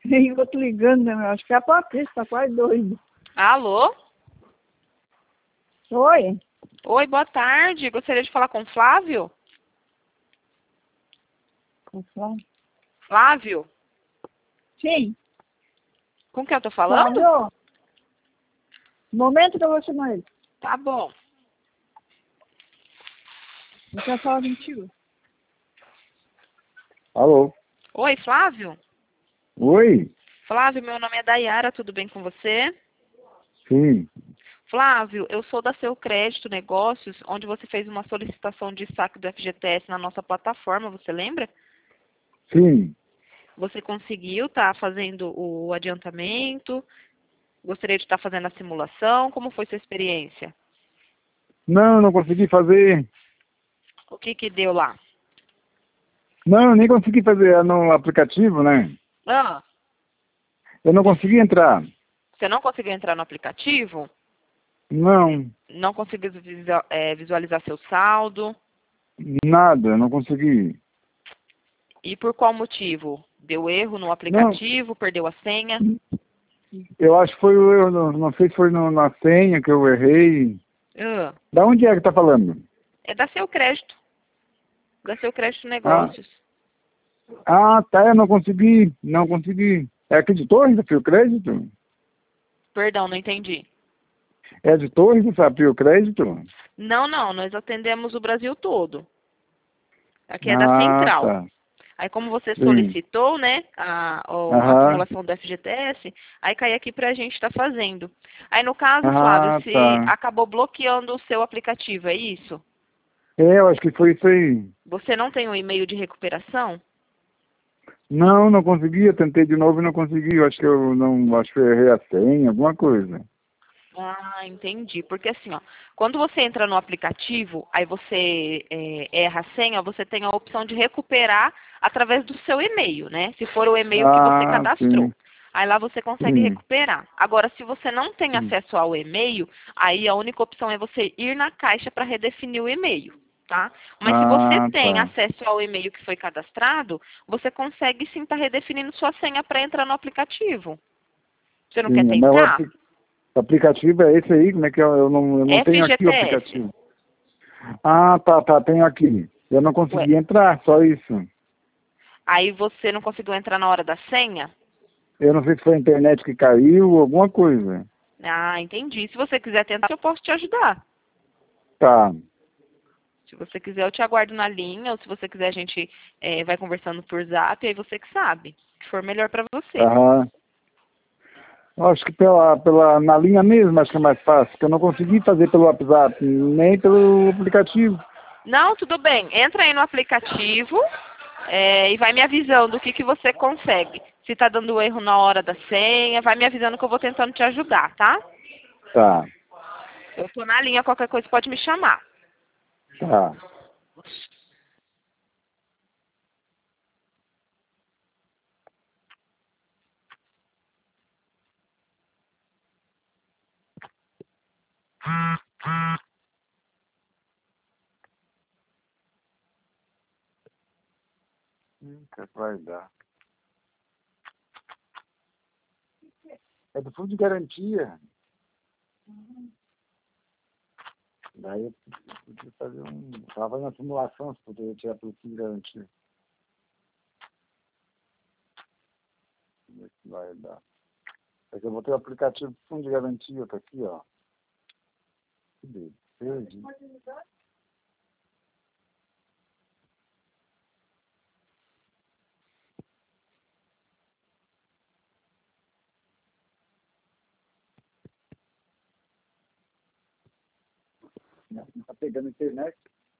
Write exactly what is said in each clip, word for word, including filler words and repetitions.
Nem vou te ligando, né? Acho que é a Patrícia, tá quase doido. Alô? Oi? Oi, boa tarde. Gostaria de falar com o Flávio? Flávio? Sim. Com quem eu tô falando? Flávio? Momento que eu vou chamar ele. Tá bom. Eu quero falar contigo. Alô? Oi, Flávio? Oi? Flávio, meu nome é Dayara, tudo bem com você? Sim. Flávio, eu sou da Seu Crédito Negócios, onde você fez uma solicitação de saque do F G T S na nossa plataforma, você lembra? Sim. Você conseguiu estar fazendo o adiantamento? Gostaria de estar fazendo a simulação? Como foi sua experiência? Não, não consegui fazer. O que que deu lá? Não, nem consegui fazer no aplicativo, né? Ah, Eu não consegui entrar. você não conseguiu entrar no aplicativo? Não, Não conseguiu visual- eh, visualizar seu saldo? nada, não consegui. E por qual motivo? Deu erro no Não, aplicativo? Perdeu a senha? eu acho que foi o erro, não, não sei se foi no, na senha que eu errei. Ah, Da onde é que tá falando? é da Seu Crédito. Da Seu Crédito Ah, Negócios. ah, tá, eu não consegui, não consegui. É aqui de Torres, da Fio Crédito? Perdão, não entendi. É de Torres, da Fio Crédito? Não, não, nós atendemos o Brasil todo. Aqui é da Ah, Central. tá. Aí como você Sim. solicitou, né, a, o- a Aham. simulação do F G T S, aí cai aqui pra gente estar fazendo. Aí no caso, Flávio, Ah, se tá. acabou bloqueando o seu aplicativo, é isso? É, eu acho que foi isso aí. Você não tem um e-mail de recuperação? Não, não consegui, eu tentei de novo e não consegui. Eu acho que eu não, acho que eu errei a senha, alguma coisa. Ah, entendi. Porque assim, ó, quando você entra no aplicativo, aí você é, erra a senha, você tem a opção de recuperar através do seu e-mail, né? Se for o e-mail que você Ah, cadastrou. sim, Aí lá você consegue sim, recuperar. Agora, se você não tem sim. acesso ao e-mail, aí a única opção é você ir na caixa para redefinir o e-mail, tá? Mas se você Ah, tem tá. acesso ao e-mail que foi cadastrado, você consegue sim estar redefinindo sua senha para entrar no aplicativo. Você não quer Sim, mas o tentar? apli- o aplicativo é esse aí? Como é que eu, eu não, eu não tenho aqui o F G T S. aplicativo? Ah, tá, tá, tenho aqui. Eu não Ué, consegui entrar, só isso. aí você não conseguiu entrar na hora da senha? Eu não sei se foi a internet que caiu, alguma coisa. Ah, entendi. Se você quiser tentar, eu posso te ajudar. Tá. Se você quiser, eu te aguardo na linha, ou se você quiser, a gente eh, vai conversando por zap, aí você que sabe. O que for melhor pra você. Aham. Acho que pela, pela, na linha mesmo, acho que é mais fácil, porque eu não consegui fazer pelo WhatsApp, nem pelo aplicativo. Não, tudo bem. Entra aí no aplicativo eh, e vai me avisando o que, que você consegue. Se tá dando erro na hora da senha, vai me avisando que eu vou tentando te ajudar, tá? Tá, Eu tô na linha, qualquer coisa pode me chamar. tá. Nunca vai dar. É do fundo de garantia. Daí eu podia fazer um. Estava fazendo uma simulação se poderia tirar pelo fundo de garantia. Como é que vai dar? É que eu botei o aplicativo do fundo de garantia, tá aqui, ó. Cadê? Perdi. Não tá pegando a internet.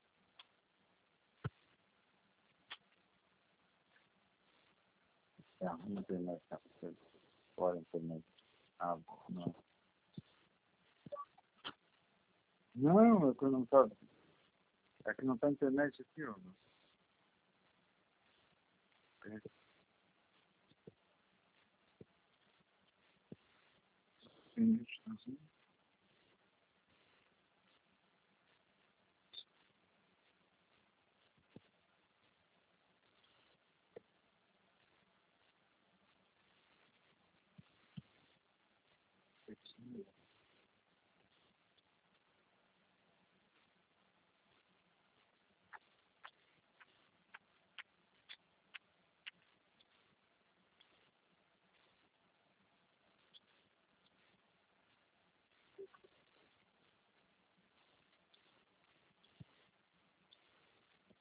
É, a internet tá fora a internet. Ah, não. Não, é que não tá. É que não tá a internet aqui, ó. É, tem isso, assim.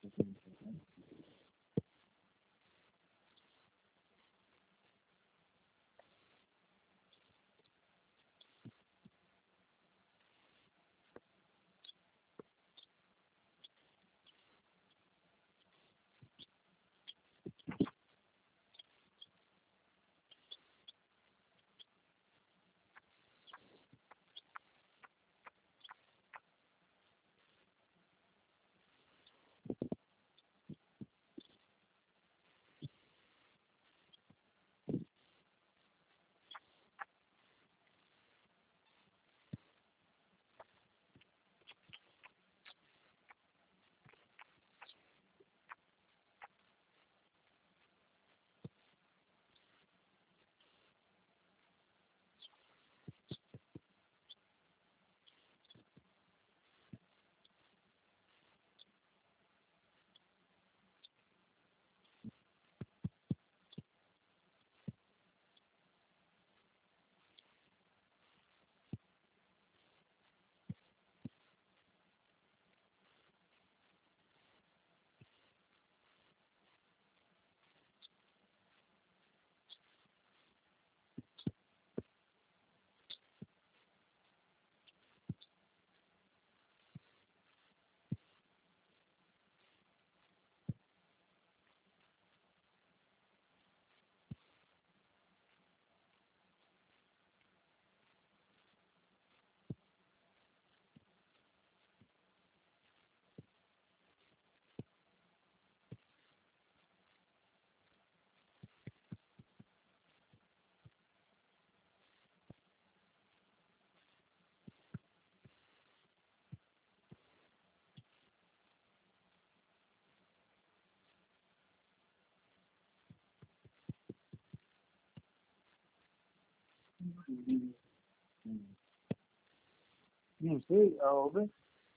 Não sei, a obra.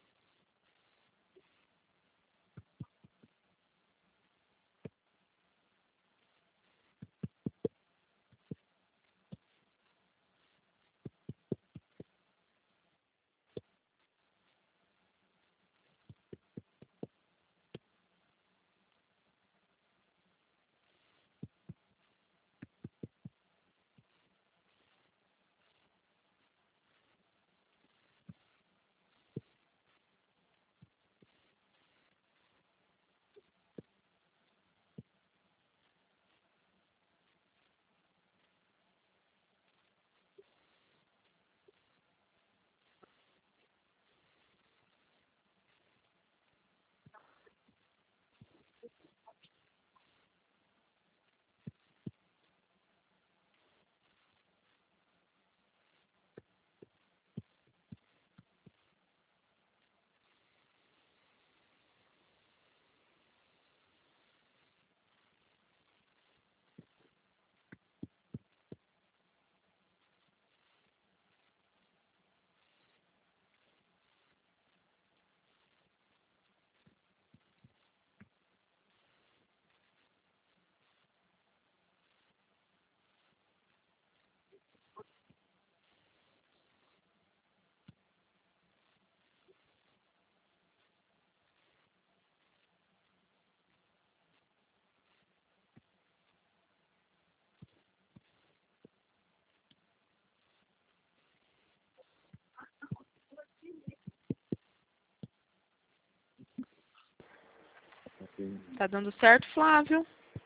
Tá dando certo, Flávio?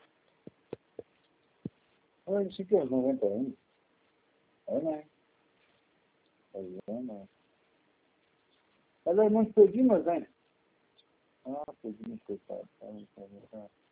Olha, isso aqui é noventa anos. Olha, olha. Ela não pediu, mas, hein? Ah, pediu, coitado.